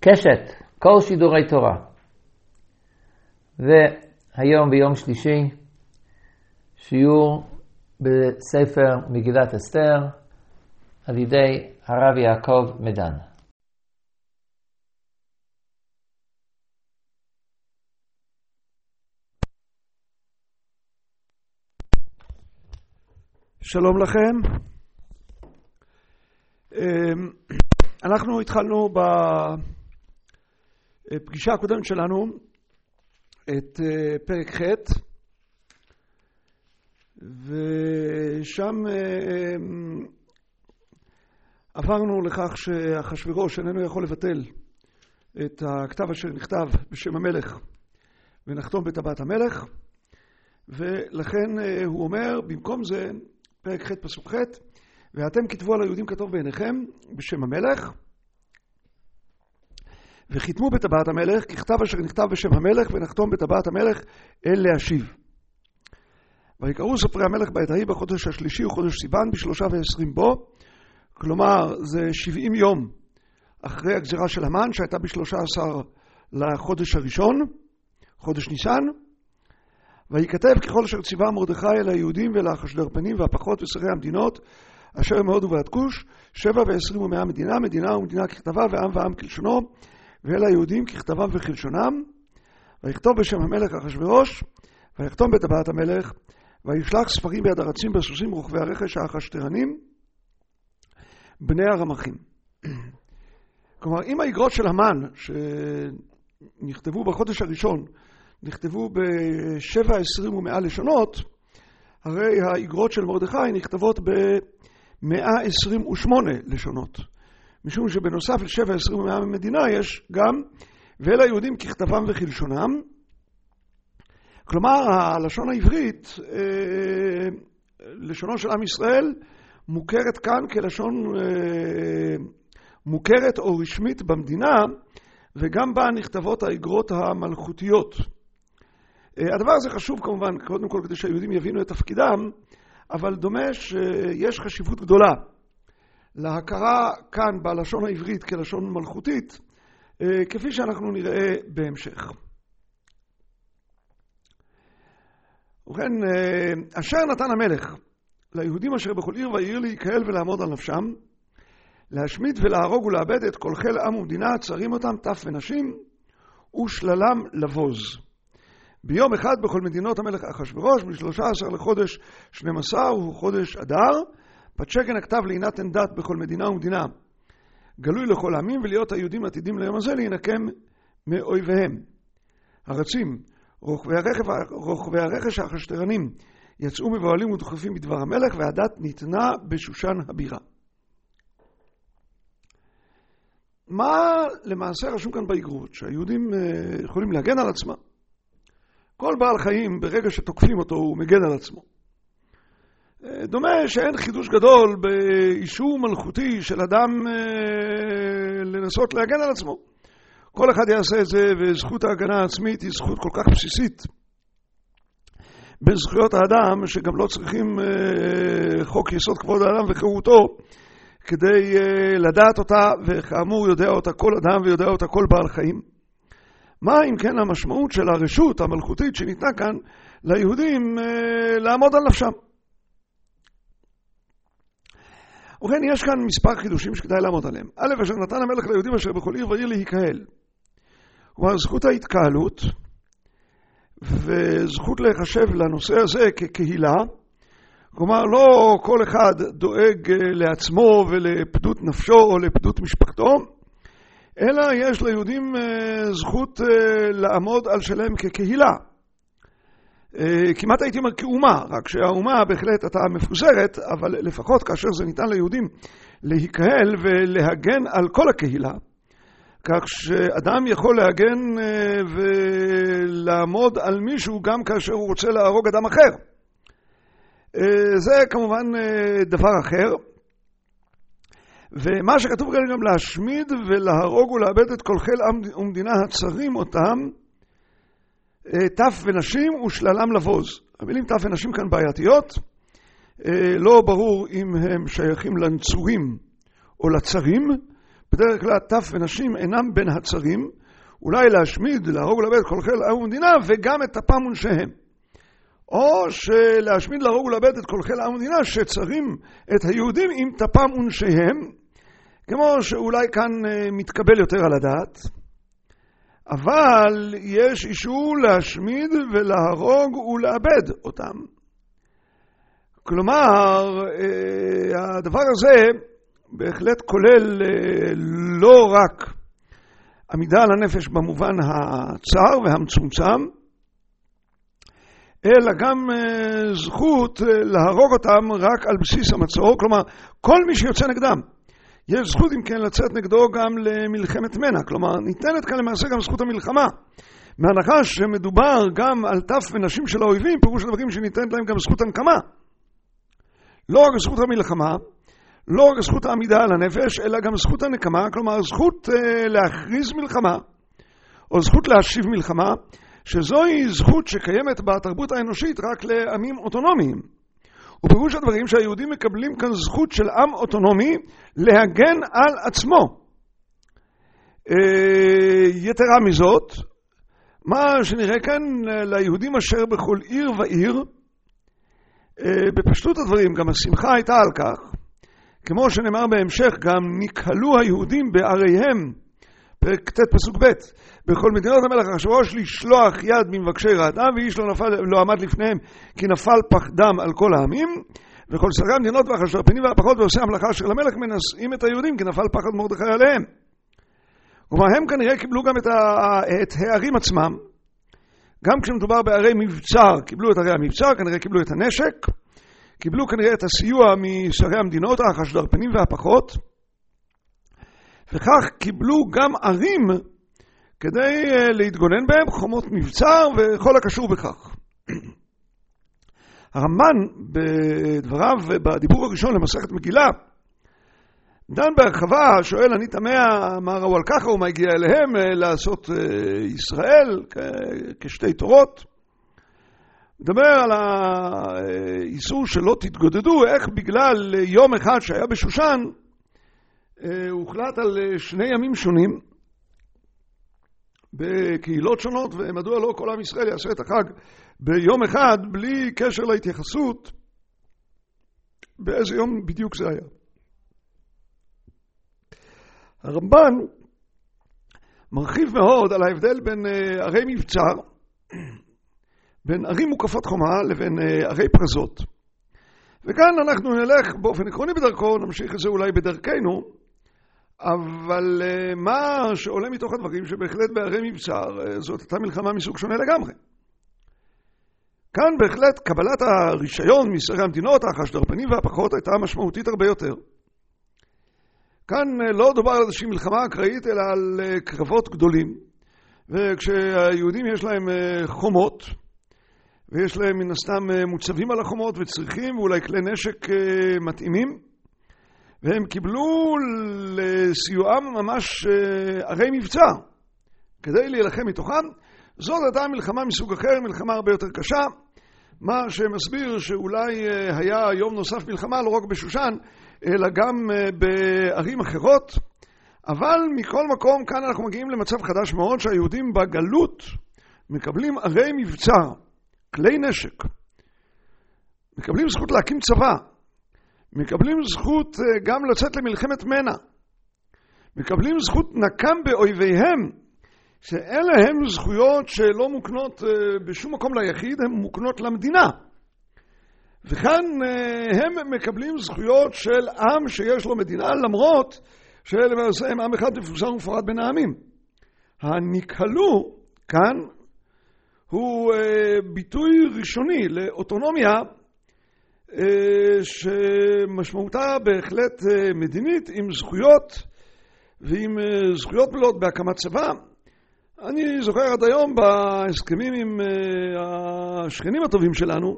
קשת, כל שידורי תורה. והיום ביום שלישי, שיעור בספר מגילת אסתר, על ידי הרב יעקב מדן. שלום לכם. אנחנו התחלנו בפגישה הקודמת שלנו את פרק ח', ושם עברנו לכך שאחשוורוש איננו יכול לבטל את הכתב אשר נכתב בשם המלך ונחתום בטבעת המלך, ולכן הוא אומר במקום זה, פרק ח' פסוק ח', ואתם כתבו על היהודים כתוב בעיניכם בשם המלך, וחיתמו בטבעת המלך ככתב אשר נכתב בשם המלך, ונחתום בטבעת המלך אל להשיב. ויקראו ספרי המלך בעת ההיא בחודש השלישי וחודש סיוון ב23 בו, כלומר זה 70 יום אחרי הגזירה של המן שהייתה ב13 לחודש הראשון, חודש ניסן. וייכתב ככל אשר ציווה מרדכי אל היהודים ואל האחשדרפנים והפחות ושרי המדינות אשר מהודו ועד כוש, 27 ומאה מדינה, מדינה ומדינה ככתבה ועם ועם כלשונו, ואל היהודים ככתבם וכלשונם. ויכתוב בשם המלך אחשוורוש, ויחתום בטבעת המלך, וישלח ספרים ביד הרצים בסוסים רוכבי הרכש האחשתרנים בני הרמחים. כלומר, אם האיגרות של המן שנכתבו בחודש הראשון נכתבו ב7 ומאה לשונות, הרי האיגרות של מרדכי נכתבות ב128 לשונות, משום שבנוסף ל7 ומאה מדינה יש גם ואל היהודים ככתבם וכלשונם. כלומר, הלשון העברית, לשונו של עם ישראל, מוכרת כאן כלשון מוכרת או רשמית במדינה, וגם בה נכתבות האיגרות המלכותיות. הדבר הזה חשוב כמובן, קודם כל כדי שהיהודים יבינו את תפקידם, אבל דומה שיש חשיבות גדולה להכרה כאן בלשון העברית כלשון מלכותית, כפי שאנחנו נראה בהמשך. ובכן, אשר נתן המלך ליהודים אשר בכל עיר ועיר להיקהל ולעמוד על נפשם, להשמיד ולהרוג ולאבד את כל חיל עם ומדינה, צרים אותם טף ונשים ושללם לבוז. ביום אחד בכל מדינות המלך אחשוורוש, ב13 לחודש 12 הוא חודש אדר, פתשגן הכתב להינתן דת בכל מדינה ומדינה, גלוי לכל העמים, ולהיות היהודים עתידים ליום הזה להינקם מאויביהם. הרצים, רוכבי הרכש האחשתרנים, יצאו מבועלים ודוחפים בדבר המלך, והדת ניתנה בשושן הבירה. מה למעשה רשום כאן באיגרות? שהיהודים יכולים להגן על עצמם. כל בעל חיים ברגע שתוקפים אותו הוא מגן על עצמו. דומה שאין חידוש גדול באישור מלכותי של אדם לנסות להגן על עצמו. כל אחד יעשה את זה, וזכות ההגנה העצמית היא זכות כל כך בסיסית בזכויות האדם, שגם לא צריכים חוק יסוד כבוד האדם וחירותו כדי לדעת אותה, וכאמור יודע אותה כל אדם ויודע אותה כל בעל חיים. מה אם כן המשמעות של הרשות המלכותית שניתנה כאן ליהודים לעמוד על נפשם? ובכן, יש כאן מספר חידושים שכדאי לעמוד עליהם. א', אשר נתן המלך ליהודים אשר בכל עיר ועיר להיקהל. כלומר, זכות ההתקהלות וזכות להיחשב לנושא הזה כקהילה. כלומר, לא כל אחד דואג לעצמו ולפדות נפשו או לפדות משפחתו, אלא יש ליהודים זכות לעמוד על שלהם כקהילה. כמעט הייתי אומר כאומה, רק שהאומה בהחלט הייתה מפוזרת, אבל לפחות כאשר זה ניתן ליהודים להיקהל ולהגן על כל הקהילה, כך שאדם יכול להגן ולעמוד על מישהו גם כאשר הוא רוצה להרוג אדם אחר. זה כמובן דבר אחר. ומה שכתוב כאן גם להשמיד ולהרוג ולאבד את כל חיל עם ומדינה הצרים אותם, טף ונשים ושללם לבוז. המילים טף ונשים כאן בעייתיות, לא ברור אם הם שייכים לנצורים או לצרים, בדרך כלל טף ונשים אינם בין הצרים, אולי להשמיד, להרוג ולאבד כל חיל העם ומדינה, וגם את טפם ונשיהם. או שלהשמיד, להרוג ולאבד את כל חיל העם ומדינה, שצרים את היהודים עם טפם ונשיהם, כמו שאולי כאן מתקבל יותר על הדעת. אבל יש אישור להשמיד ולהרוג ולאבד אותם. כלומר, הדבר הזה בהחלט כולל לא רק עמידה על הנפש במובן הצר והמצומצם, אלא גם זכות להרוג אותם רק על בסיס המצור. כלומר, כל מי שיוצא נגדם, יש זכות אם כן לצאת נגדו גם למלחמת מנע. כלומר, ניתנת כאן למעשה גם זכות המלחמה. מהנחה שמדובר גם על טף ונשים של האויבים, פירוש הדברים שניתנת להם גם זכות הנקמה. לא רק זכות המלחמה, לא רק זכות העמידה על הנפש, אלא גם זכות הנקמה, כלומר זכות להכריז מלחמה, או זכות להשיב מלחמה, שזוהי זכות שקיימת בתרבות האנושית רק לעמים אוטונומיים. ופירוש הדברים שהיהודים מקבלים כאן זכות של עם אוטונומי להגן על עצמו. יתרה מזאת, מה שנראה כאן ליהודים אשר בכל עיר ועיר, בפשטות הדברים גם השמחה הייתה על כך, כמו שנאמר בהמשך, גם נקהלו היהודים בעריהם, פרק ט' פסוק ב', בכל מדינות המלך אחשוורוש לשלוח יד ממבקשי רעתם, ואיש לא עמד לפניהם, כי נפל פחדם על כל העמים, וכל שרי המדינות והחשדרפנים והפחות ועושי המלאכה אשר למלך מנשאים את היהודים, כי נפל פחד מרדכי עליהם. כלומר, הם כנראה קיבלו גם את הערים עצמם, גם כשמדובר בערי מבצר, קיבלו את ערי המבצר, כנראה קיבלו את הנשק, קיבלו כנראה את הסיוע משרי המדינות, החשדרפנים והפחות, וכך קיבלו גם ערים כדי להתגונן בהם, חומות מבצר וכל הקשור בכך. הרמב"ן בדבריו ובדיבור הראשון למסכת מגילה, דן בהרחבה, שואל אני תמה מה ראו על ככה ומה הגיע אליהם לעשות ישראל כשתי תורות. מדבר על האיסור שלא תתגודדו, איך בגלל יום אחד שהיה בשושן, הוחלט על שני ימים שונים בקהילות שונות, ומדוע לא כל עם ישראל יעשה את החג ביום אחד בלי קשר להתייחסות באיזה יום בדיוק זה היה. הרמב"ן מרחיב מאוד על ההבדל בין ערי מבצר, בין ערים מוקפות חומה לבין ערי פרזות. וכאן אנחנו נלך באופן עקרוני בדרכו, נמשיך את זה אולי בדרכנו, אבל מה שעולה מתוך הדברים שבהחלט בערי מבצר זאת הייתה מלחמה מסוג שונה לגמרי. כאן בהחלט קבלת הרישיון משרי המדינות, החשדרפנים והפחות, הייתה משמעותית הרבה יותר. כאן לא דובר על איזושהי מלחמה אקראית, אלא על קרבות גדולים. וכשהיהודים יש להם חומות, ויש להם מן הסתם מוצבים על החומות וצריכים, ואולי כלי נשק מתאימים, והם קיבלו לסיועם ממש ערי מבצע, כדי להילחם מתוכם. זאת הייתה מלחמה מסוג אחר, מלחמה הרבה יותר קשה, מה שמסביר שאולי היה יום נוסף מלחמה לא רק בשושן, אלא גם בערים אחרות. אבל מכל מקום כאן אנחנו מגיעים למצב חדש מאוד, שהיהודים בגלות מקבלים ערי מבצע, כלי נשק, מקבלים זכות להקים צבא, מקבלים זכות גם לצאת למלחמת מנע, מקבלים זכות נקם באויביהם, שאלה הם זכויות שלא מוקנות בשום מקום ליחיד, הן מוקנות למדינה. וכאן הם מקבלים זכויות של עם שיש לו מדינה, למרות שלמעשה הם עם אחד מפוזר ומפורד בין העמים. הנקהלו כאן הוא ביטוי ראשוני לאוטונומיה שמשמעותה בהחלט מדינית, עם זכויות ועם זכויות מלאות בהקמת צבא. אני זוכר עד היום בהסכמים עם השכנים הטובים שלנו,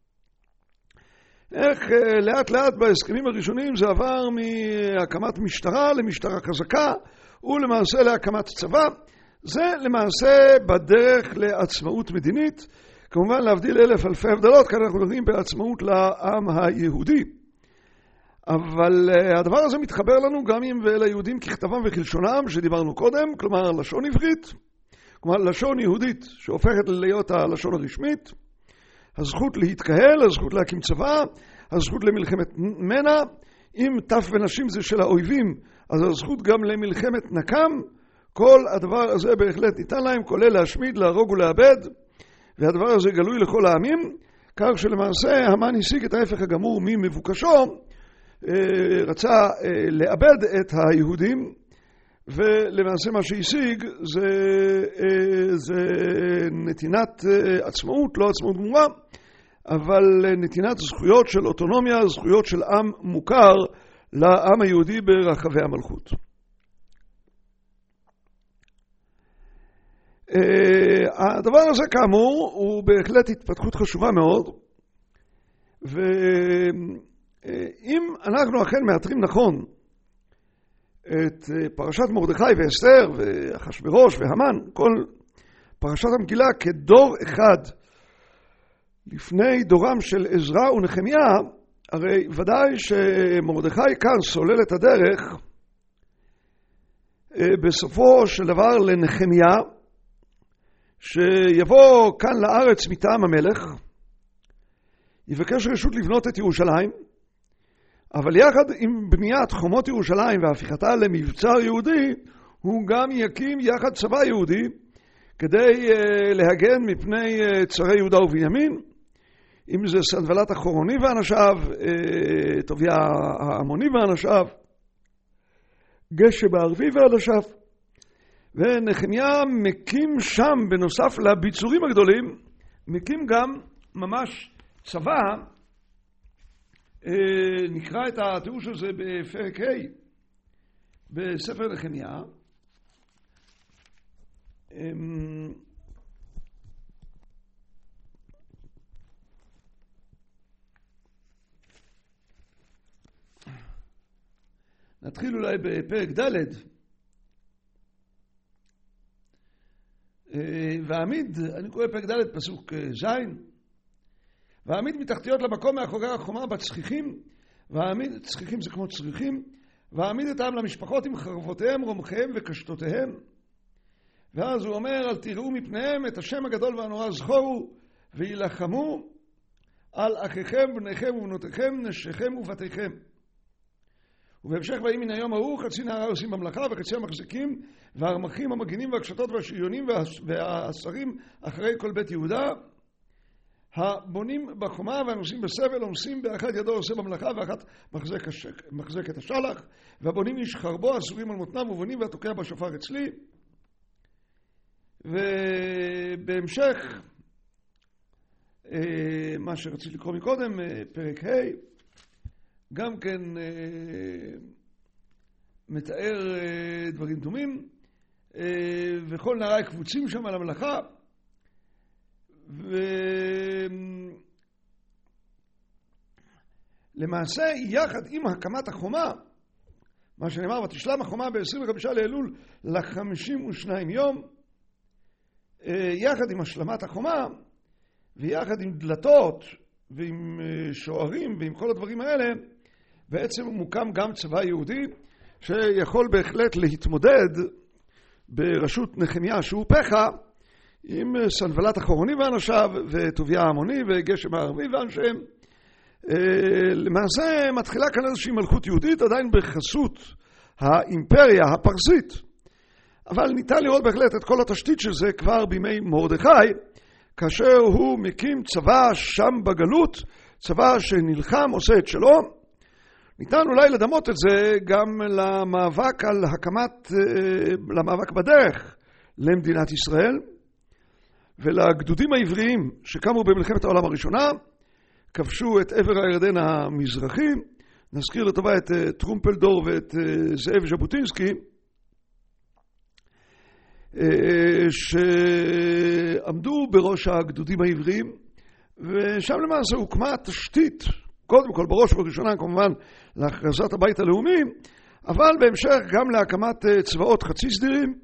איך לאט לאט בהסכמים הראשונים זה עבר מהקמת משטרה למשטרה חזקה, ולמעשה להקמת צבא. זה למעשה בדרך לעצמאות מדינית, כמובן להבדיל אלף אלפי הבדלות, כאן אנחנו מדברים בעצמאות לעם היהודי. אבל הדבר הזה מתחבר לנו גם עם וליהודים ככתבם וכלשונם שדיברנו קודם, כלומר לשון עברית, כלומר לשון יהודית שהופכת להיות הלשון הרשמית, הזכות להתקהל, הזכות להקים צבא, הזכות למלחמת מנע, אם טף ונשים זה של האויבים, אז הזכות גם למלחמת נקם, כל הדבר הזה בהחלט ניתן להם, כולל להשמיד, להרוג ולאבד, והדבר הזה גלוי לכל העמים, כך שלמעשה המן השיג את ההפך הגמור ממבוקשו, רצה לאבד את היהודים, ולמעשה מה שהשיג זה נתינת עצמאות, לא עצמאות גמורה, אבל נתינת זכויות של אוטונומיה, זכויות של עם מוכר לעם היהודי ברחבי המלכות. הדבר הזה כאמור הוא בהחלט התפתחות חשובה מאוד, ואם אנחנו אכן מאתרים נכון את פרשת מרדכי ואסתר ואחשוורוש והמן, כל פרשת המגילה כדור אחד לפני דורם של עזרא ונחמיה, הרי ודאי שמרדכי כאן סולל את הדרך בסופו של דבר לנחמיה, שיבוא כאן לארץ מטעם המלך, יבקש רשות לבנות את ירושלים, אבל יחד עם בניית חומות ירושלים והפיכתה למבצר יהודי, הוא גם יקים יחד צבא יהודי כדי להגן מפני צרי יהודה ובנימין, אם זה סנבלת החורוני ואנשיו, טוביה העמוני ואנשיו, גשם הערבי ואנשיו. ונחמיה מקים שם, בנוסף לביצורים הגדולים, מקים גם ממש צבא. נקרא את התיאור של זה בפרק ה' בספר נחמיה. נתחיל אולי בפרק ד'. והעמיד, אני קורא פרק ד' פסוק ז', והעמיד מתחתיות למקום מאחורי החומה בצחיחים, והעמיד, צחיחים זה כמו צריכים, והעמיד את העם למשפחות עם חרבותיהם, רומחיהם וקשתותיהם. ואז הוא אומר, אל תראו מפניהם את השם הגדול והנורא זכורו, וילחמו על אחיכם, בניכם ובנותיכם, נשיכם ובתיכם. ובהמשך באים מן היום ההוא, חצי נערה עושים במלאכה וחצי המחזיקים, והרמחים המגינים והקשתות והשריונים והשרים אחרי כל בית יהודה, הבונים בחומה והנוסעים בסבל, עומסים באחד ידו עושה במלאכה ואחת מחזק את השלח, והבונים איש חרבו, אסורים על מותניו ובונים והתוקע בשופר אצלי. ובהמשך, מה שרציתי לקרוא מקודם, פרק ה', גם כן מתאר דברים דומים, וכל נערי קבוצים שם על המלאכה, ולמעשה יחד עם הקמת החומה, מה שנאמר, ותשלם החומה ב-25 לאלול ל-52 יום, יחד עם השלמת החומה, ויחד עם דלתות, ועם שוערים, ועם כל הדברים האלה, בעצם מוקם גם צבא יהודי, שיכול בהחלט להתמודד בראשות נחמיה שהוא פחה, עם סנבלת החורוני ואנשיו, וטוביה העמוני, וגשם הערבי ואנשיהם. למעשה מתחילה כאן איזושהי מלכות יהודית, עדיין בחסות האימפריה הפרסית, אבל ניתן לראות בהחלט את כל התשתית של זה כבר בימי מרדכי, כאשר הוא מקים צבא שם בגלות, צבא שנלחם, עושה את שלו. ניתן אולי לדמות את זה גם למאבק על למאבק בדרך למדינת ישראל, ולגדודים העבריים שקמו במלחמת העולם הראשונה, כבשו את עבר הירדן המזרחי. נזכיר לטובה את טרומפלדור ואת זאב ז'בוטינסקי, שעמדו בראש הגדודים העבריים, ושם למעשה הוקמה תשתית, קודם כל בראש ובראשונה כמובן להכרזת הבית הלאומי, אבל בהמשך גם להקמת צבאות חצי סדירים,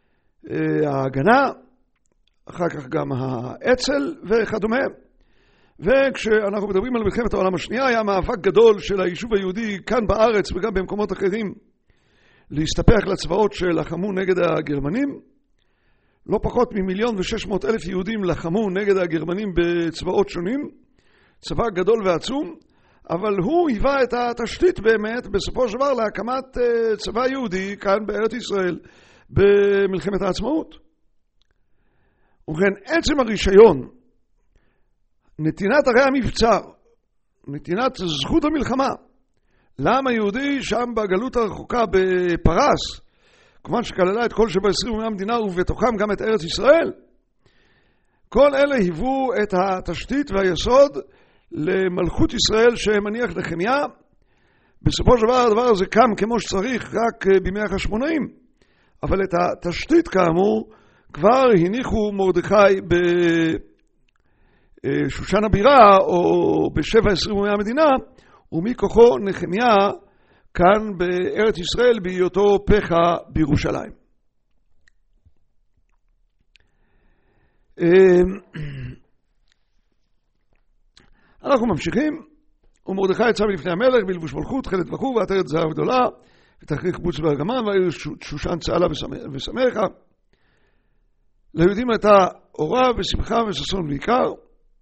ההגנה, אחר כך גם האצ"ל וכדומה. וכשאנחנו מדברים על מלחמת העולם השנייה, היה מאבק גדול של היישוב היהודי כאן בארץ וגם במקומות אחרים להסתפח לצבאות שלחמו נגד הגרמנים. לא פחות מ1,600,000 יהודים לחמו נגד הגרמנים בצבאות שונים, צבא גדול ועצום, אבל הוא היווה את התשתית באמת בסופו של דבר להקמת צבא יהודי כאן בארץ ישראל במלחמת העצמאות. ובכן, עצם הרישיון, נתינת הרי המבצר, נתינת זכות המלחמה, לעם היהודי שם בגלות הרחוקה בפרס, כמובן שכללה את כל 27 ימי המדינה ובתוכם גם את ארץ ישראל, כל אלה היוו את התשתית והיסוד למלכות ישראל שמניח נחמיה. בסופו של דבר הדבר הזה קם כמו שצריך רק בימי החשמונאים, אבל את התשתית כאמור כבר הניחו מרדכי בשושן הבירה או ב7 ימי המדינה, ומכוחו נחמיה כאן בארץ ישראל בהיותו פחה בירושלים. אנחנו ממשיכים. ומרדכי יצא מלפני המלך בלבוש מלכות, תכלת וכו' ועטרת זהב גדולה ותכריך בוץ וארגמן, והיו שושן צהלה ושמחה. ליהודים הייתה אורה ושמחה וששון ועיקר,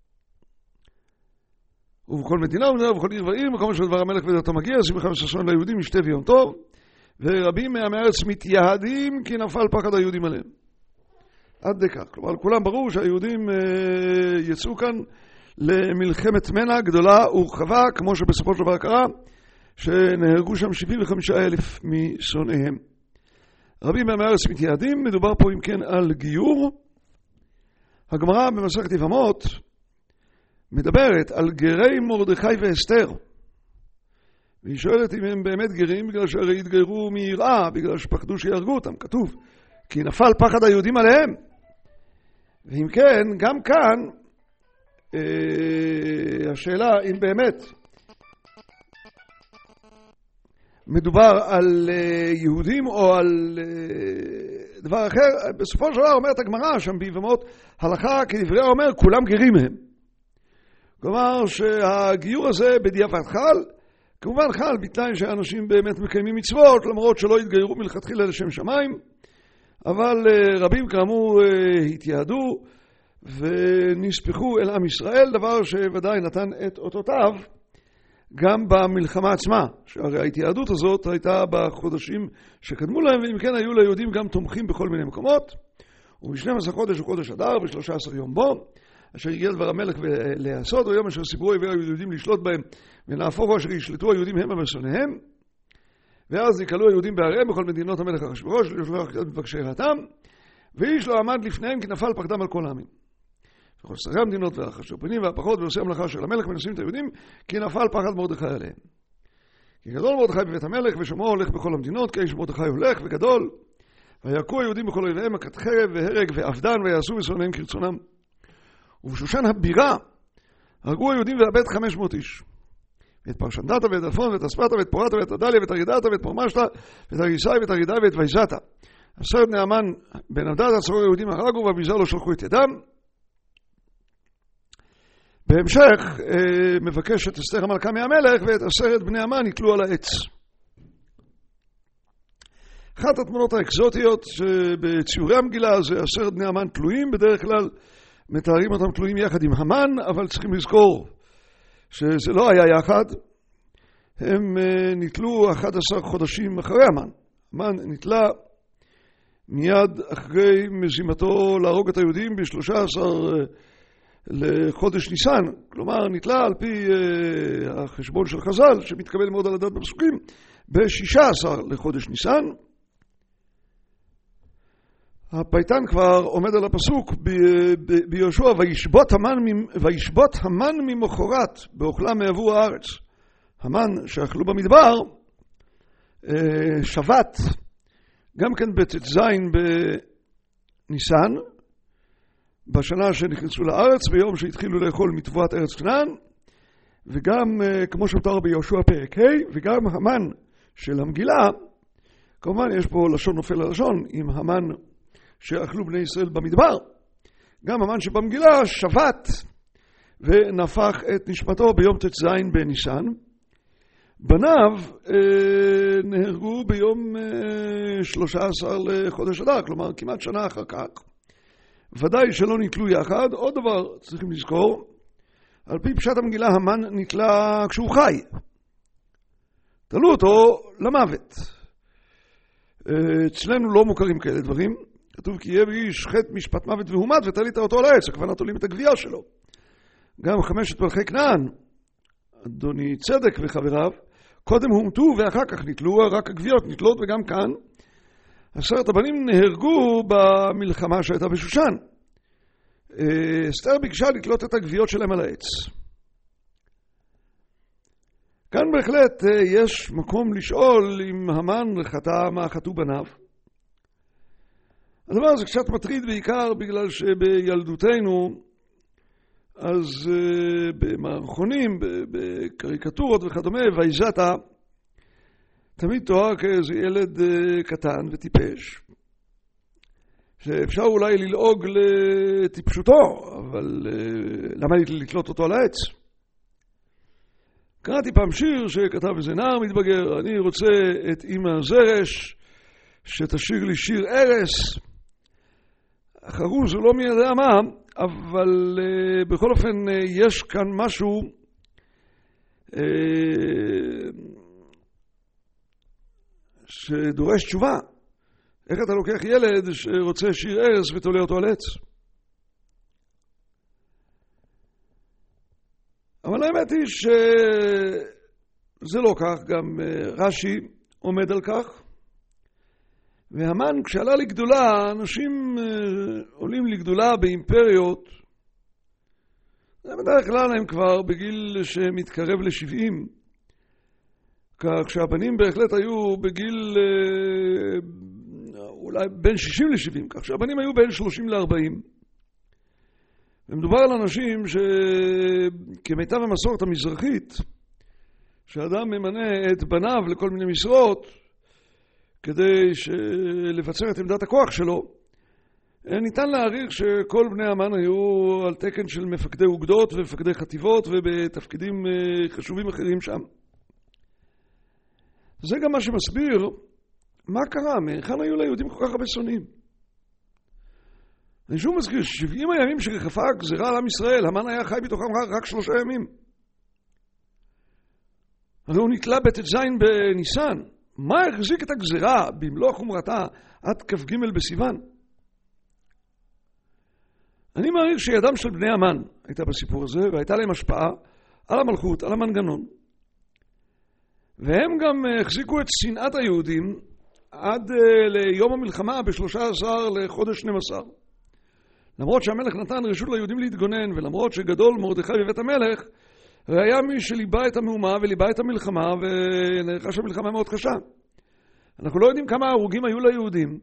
ובכל מדינה ובכל עיר ועיר, מקום של דבר המלך ודתו מגיע, שמחה וששון ליהודים משתה ויום טוב, ורבים מעמי הארץ מתייהדים כי נפל פחד היהודים עליהם. עד דקה. כלומר, כולם ברור שהיהודים יצאו כאן למלחמת מנע גדולה ורחבה, כמו שבסופו של דבר קרה, שנהרגו שם 75,000 משונאיהם. רבים מעמי הארץ מתייהדים, מדובר פה אם כן על גיור. הגמרא במסכת יבמות מדברת על גרי מרדכי ואסתר, והיא שואלת אם הם באמת גרים, בגלל שהרי התגיירו מיראה, בגלל שפחדו שיהרגו אותם. כתוב כי נפל פחד היהודים עליהם. ואם כן, גם כאן השאלה אם באמת מדובר על יהודים או על דבר אחר. בסופו של דבר אומרת הגמרא שם ביבמות, הלכה כדבריה אומר כולם גרים מהם. כלומר שהגיור הזה בדיעבד חל, כמובן חל בתנאי שאנשים באמת מקיימים מצוות, למרות שלא התגיירו מלכתחילה לשם שמיים, אבל רבים כאמור התייהדו ונספחו אל עם ישראל, דבר שוודאי נתן את אותותיו גם במלחמה עצמה, שהרי ההתייהדות הזאת הייתה בחודשים שקדמו להם, ואם כן היו ליהודים גם תומכים בכל מיני מקומות. וב-12 חודש הוא חודש אדר ו13 יום בו, אשר הגיע דבר המלך להיעשות, ויום אשר סיפרו הביאו היהודים לשלוט בהם, ונהפוך אשר ישלטו היהודים הם בשונאיהם, ואז יקלו היהודים בעריהם בכל מדינות המלך אחשוורוש, לשלוח את מבקשי רעתם, ואיש לא עמד לפניהם כי נפל פחדם על כל העמים. וכל שרי המדינות והחשופנים והפחות ועושי המלאכה של המלך מנסים את היהודים, כי נפל פחד מרדכי עליהם. כי גדול מרדכי בבית המלך, ושמו הולך בכל המדינות, כי איש מרדכי הולך וגדול, ויכו היהודים בכל אויביהם מכת חרב והרג ואבדן, ויעשו בשונאיהם כרצונם. ובשושן הבירה הרגו היהודים ואבד 500 איש. ואת פרשנדתה ואת אלפון ואת אספתה ואת פורתה ואת הדליה ואת הרידתה ואת פרמשתה ואת הריסאי ואת הרידה ואת וייזתה. 10 בני המן בן אבדד 10 היהודים הרגו והביזה לא שלחו את ידם. בהמשך מבקשת אסתר המלכה מהמלך, ואת 10 בני המן נתלו על העץ. אחת התמונות האקזוטיות שבציורי המגילה זה 10 בני המן תלויים, בדרך כלל מתארים אותם תלויים יחד עם המן, אבל צריכים לזכור שזה לא היה יחד. הם נתלו 11 חודשים אחרי המן. המן נתלה מיד אחרי משימתו להרוג את היהודים ב-13 לחודש ניסן, כלומר נתלה על פי החשבון של חז"ל שמתקבל מאוד על הדעת בפסוקים ב-16 לחודש ניסן. הפייטן כבר עומד על הפסוק ביהושע, וישבות המן ממחרת באוכלם מעבור הארץ. המן שאכלו במדבר שבת גם כן בט"ז בניסן, בשנה שנכנסו לארץ, ביום שהתחילו לאכול מתבואת ארץ כנען, וגם כמו שמתואר ביהושע פרק ה', וגם המן של המגילה, כמובן יש פה לשון נופל על לשון, עם המן שאכלו בני ישראל במדבר. גם המן שבמגילה שבת ונפח את נשמתו ביום ט"ז בניסן. בניו נהרגו ביום 13 לחודש אדר, כלומר כמעט שנה אחר כך. ודאי שלא נתלו יחד. עוד דבר צריכים לזכור, על פי פשט המגילה המן נתלה כשהוא חי. תלו אותו למוות. אצלנו לא מוכרים כאלה דברים. כתוב כי יהיה באיש חטא משפט מוות והומת ותלית אותו על העץ. הכוונה תולים את הגבייה שלו. גם 5 מלכי כנען, אדוני צדק וחבריו, קודם הומתו ואחר כך נתלו, רק הגוויות נתלות, וגם כאן 10 הבנים נהרגו במלחמה שהייתה בשושן. אסתר ביקשה לתלות את הגוויות שלהם על העץ. כאן בהחלט יש מקום לשאול אם המן חטא מה חטאו בניו. הדבר הזה קצת מטריד בעיקר בגלל שבילדותנו, אז במערכונים, בקריקטורות וכדומה, וייזתה תמיד תואר כאיזה ילד קטן וטיפש, שאפשר אולי ללעוג לטיפשותו, אבל למה לתלות אותו על העץ? קראתי פעם שיר שכתב איזה נער מתבגר, אני רוצה את אמא זרש שתשיר לי שיר ערש. החרוז הוא לא מי יודע מה, אבל בכל אופן יש כאן משהו שדורש תשובה. איך אתה לוקח ילד שרוצה שיר ערש ותולה אותו על עץ? אבל האמת היא שזה לא כך, גם רש"י עומד על כך. והמן כשעלה לגדולה, אנשים עולים לגדולה באימפריות, בדרך כלל הם כבר בגיל שמתקרב ל-70, כך שהבנים בהחלט היו בגיל אולי בין 60 ל-70, כך שהבנים היו בין 30 ל-40. ומדובר על אנשים שכמיטב המסורת המזרחית, שאדם ממנה את בניו לכל מיני משרות, כדי לבצר את עמדת הכוח שלו, ניתן להעריך שכל בני המן היו על תקן של מפקדי אוגדות ומפקדי חטיבות ובתפקידים חשובים אחרים שם. זה גם מה שמסביר מה קרה, מהיכן היו ליהודים כל כך הרבה שונאים. אני שוב מזכיר, 70 הימים שרחפה הגזירה על עם ישראל, המן היה חי בתוכם רק 3 ימים. הרי הוא נתלה בט"ז בניסן. מה החזיק את הגזירה במלוא חומרתה עד כ"ג בסיוון? אני מעריך שידם של בני המן הייתה בסיפור הזה, והייתה להם השפעה על המלכות, על המנגנון. והם גם החזיקו את שנאת היהודים עד ליום המלחמה ב-13 לחודש 12. למרות שהמלך נתן רשות ליהודים להתגונן, ולמרות שגדול מרדכי בבית המלך, והיה מי שליבה את המהומה וליבה את המלחמה, ונערכה שהמלחמה מאוד קשה. אנחנו לא יודעים כמה הרוגים היו ליהודים,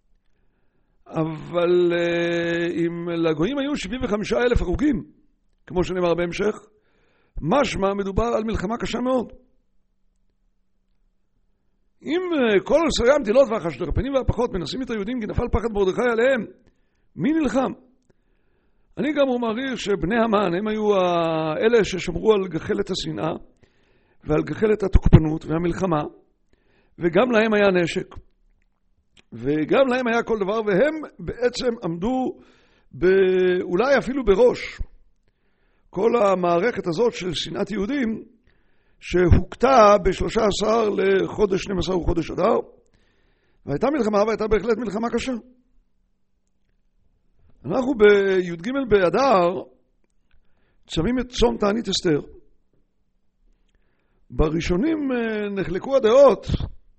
אבל אם לגויים היו 75,000 הרוגים, כמו שנאמר בהמשך, משמע מדובר על מלחמה קשה מאוד. אם כל שרי המטילות והחשדרפנים והפחות מנסים את היהודים כי נפל פחד מרדכי עליהם, מי נלחם? אני גם מעריך שבני המן הם היו אלה ששמרו על גחלת השנאה ועל גחלת התוקפנות והמלחמה, וגם להם היה נשק וגם להם היה כל דבר, והם בעצם עמדו אולי אפילו בראש כל המערכת הזאת של שנאת יהודים שהוקטה ב-13 לחודש 12 וחודש אדר, והייתה מלחמה, והייתה בהחלט מלחמה קשה. אנחנו בי"ג באדר צמים את צום תענית אסתר. בראשונים נחלקו הדעות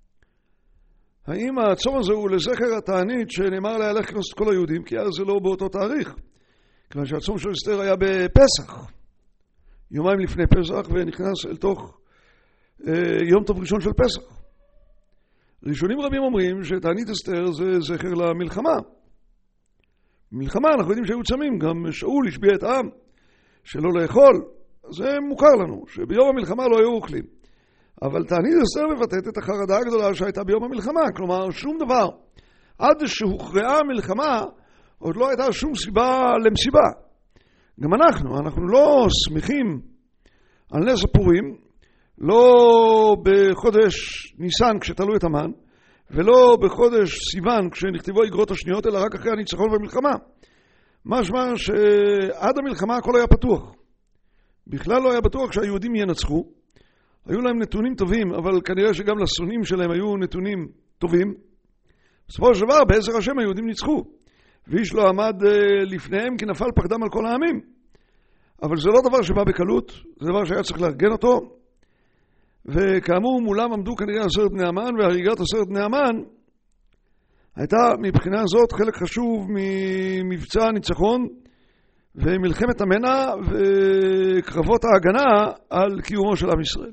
האם הצום הזה הוא לזכר התענית שנאמר עליה לך כנוס את כל היהודים, כי אז זה לא באותו תאריך, כיוון שהצום של אסתר היה בפסח, יומיים לפני פסח, ונכנס אל תוך יום טוב ראשון של פסח. ראשונים רבים אומרים שתענית אסתר זה זכר למלחמה. מלחמה אנחנו יודעים שהיו צמים, גם שאול השביע את העם שלא לאכול, זה מוכר לנו שביום המלחמה לא היו אוכלים. אבל תענית אסתר מבטאת את החרדה הגדולה שהייתה ביום המלחמה, כלומר שום דבר עד שהוכרעה המלחמה עוד לא הייתה שום סיבה למסיבה. גם אנחנו לא שמחים על נס הפורים, לא בחודש ניסן כשתלו את המן, ולא בחודש סיוון כשנכתבו איגרות השניות, אלא רק אחרי הניצחון במלחמה. משמע שעד המלחמה הכל היה פתוח. בכלל לא היה בטוח שהיהודים ינצחו. היו להם נתונים טובים, אבל כנראה שגם לשונאים שלהם היו נתונים טובים. בסופו של דבר, בעזר השם היהודים ניצחו. ואיש לא עמד לפניהם כי נפל פחדם על כל העמים. אבל זה לא דבר שבא בקלות, זה דבר שהיה צריך לארגן אותו. וכאמור מולם עמדו כנראה 10 בני המן, והריגת 10 בני המן הייתה מבחינה זאת חלק חשוב ממבצע הניצחון ומלחמת המנע וקרבות ההגנה על קיומו של עם ישראל.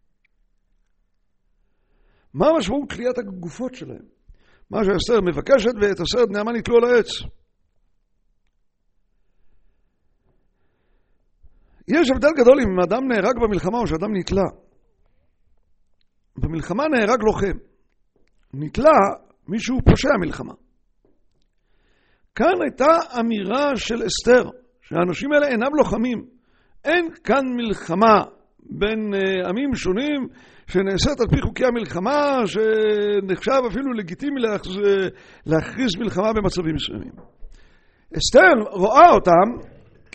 מה משמעות כליאת הגופות שלהם? מה שאסתר מבקשת ואת 10 בני המן יתלו על העץ. יש הבדל גדול אם אדם נהרג במלחמה או שאדם נתלה. במלחמה נהרג לוחם. נתלה מישהו פושע מלחמה. כאן הייתה אמירה של אסתר, שהאנשים האלה אינם לוחמים. אין כאן מלחמה בין עמים שונים שנעשית על פי חוקי המלחמה, שנחשב אפילו לגיטימי להכריז מלחמה במצבים מסוימים. אסתר רואה אותם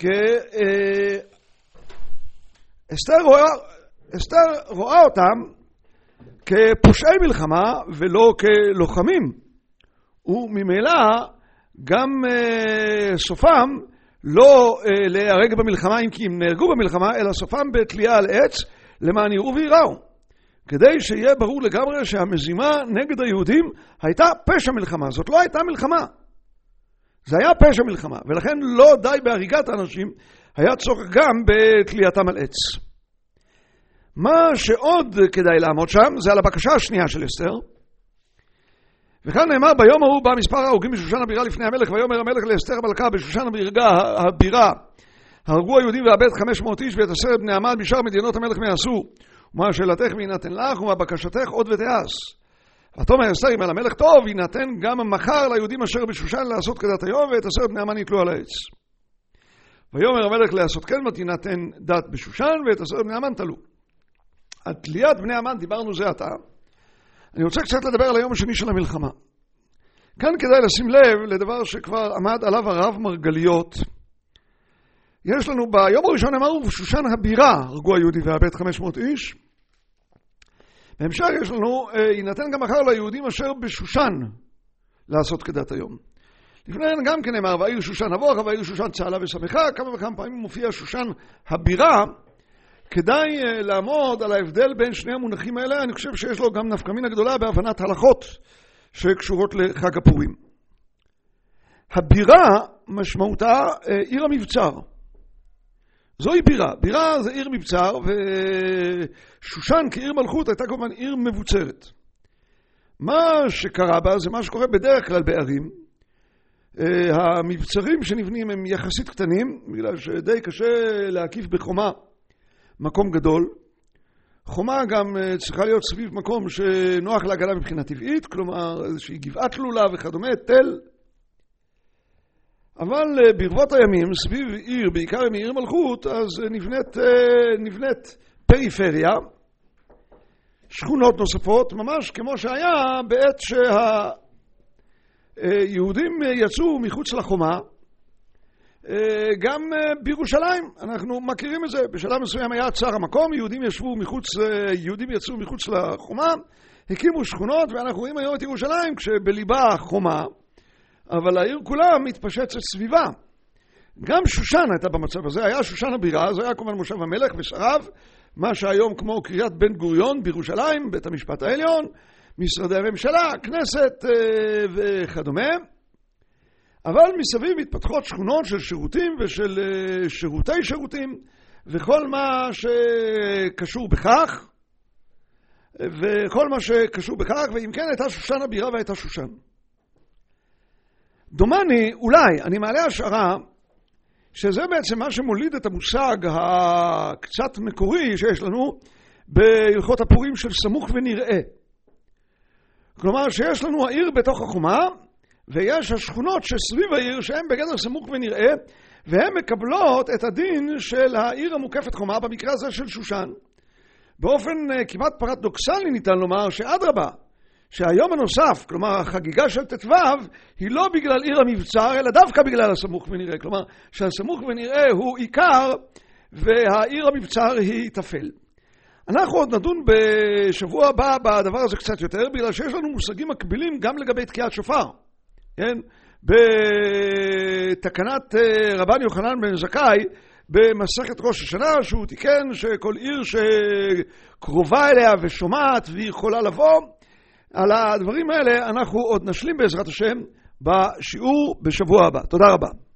אסתר רואה אותם כפושעי מלחמה ולא כלוחמים, וממילא גם סופם לא להיהרג במלחמה אם כי הם נהרגו במלחמה, אלא סופם בתלייה על עץ למען יראו ויראו, כדי שיהיה ברור לגמרי שהמזימה נגד היהודים הייתה פשע מלחמה. זאת לא הייתה מלחמה, זה היה פשע מלחמה, ולכן לא די בהריגת האנשים, היה צורך גם בתלייתם על עץ. מה שעוד כדאי לעמוד שם זה על הבקשה השנייה של אסתר. וכאן נאמר ביום ההוא בא מספר ההרוגים בשושן הבירה לפני המלך, ויאמר המלך לאסתר המלכה בשושן הבירה הרגו היהודים ואבד 500 איש ואת 10 בני המן בשאר מדינות המלך מה עשו, ומה שאלתך ויינתן לך ומה בקשתך עוד ותעש. ותאמר אסתר אם על המלך טוב יינתן גם מחר ליהודים אשר בשושן לעשות כדת היום ואת 10 בני המן יתלו על העץ. ויאמר המלך לעשות כן ותינתן דת בשושן ואת 10 בני המן תלו. על תליית בני המן דיברנו זה עתה. אני רוצה קצת לדבר על היום השני של המלחמה. כאן כדאי לשים לב לדבר שכבר עמד עליו הרב מרגליות. יש לנו ביום הראשון אמרו בשושן הבירה הרגו היהודי ואבד 500 איש. בהמשך יש לנו יינתן גם מחר ליהודים אשר בשושן לעשות כדת היום. לפני גם כן אמר והעיר שושן אבוך והעיר שושן צהלה ושמחה. כמה וכמה פעמים מופיע שושן הבירה. כדאי לעמוד על ההבדל בין שני המונחים האלה. אני חושב שיש לו גם נפקמינה גדולה בהבנת הלכות שקשורות לחג הפורים. הבירה משמעותה עיר המבצר. זוהי בירה. בירה זה עיר מבצר, ושושן כעיר מלכות הייתה כמובן עיר מבוצרת. מה שקרה בה זה מה שקורה בדרך כלל בערים. המבצרים שנבנים הם יחסית קטנים, בגלל שדי קשה להקיף בחומה מקום גדול. חומה גם צריכה להיות סביב מקום שנוח להגנה מבחינה טבעית, כלומר איזושהי גבעה תלולה וכדומה, תל. אבל ברבות הימים, סביב עיר, בעיקר עם עיר מלכות, אז נבנית פריפריה, שכונות נוספות, ממש כמו שהיה בעת שהיהודים יצאו מחוץ לחומה, גם בירושלים, אנחנו מכירים את זה. בשלב מסוים היה צר המקום, יהודים יצאו מחוץ לחומה, הקימו שכונות, ואנחנו רואים היום את ירושלים כשבליבה החומה, אבל העיר כולה מתפשטת סביבה. גם שושן הייתה במצב הזה, היה שושן הבירה, זה היה כמובן מושב המלך ושריו, מה שהיום כמו קריית בן גוריון בירושלים, בית המשפט העליון, משרדי הממשלה, כנסת וכדומה. אבל מסביב מתפתחות שכונות של שירותים ושל שירותים וכל מה שקשור בכך, ואם כן הייתה שושן הבירה והייתה שושן. דומני, אולי, אני מעלה השערה, שזה בעצם מה שמוליד את המושג הקצת מקורי שיש לנו בהלכות הפורים של סמוך ונראה. כלומר שיש לנו העיר בתוך החומה, ויש השכונות שסביב העיר שהן בגדר סמוך ונראה, והן מקבלות את הדין של העיר המוקפת חומה, במקרה הזה של שושן. באופן כמעט פרדוקסלי ניתן לומר שאדרבה, שהיום הנוסף, כלומר החגיגה של ט"ו, היא לא בגלל עיר המבצר, אלא דווקא בגלל הסמוך ונראה. כלומר, שהסמוך ונראה הוא עיקר, והעיר המבצר היא תפל. אנחנו עוד נדון בשבוע הבא בדבר הזה קצת יותר, בגלל שיש לנו מושגים מקבילים גם לגבי תקיעת שופר. כן? בתקנת רבן יוחנן בן זכאי, במסכת ראש השנה, שהוא תיקן שכל עיר שקרובה אליה ושומעת והיא יכולה לבוא, על הדברים האלה אנחנו עוד נשלים בעזרת השם בשיעור בשבוע הבא. תודה רבה.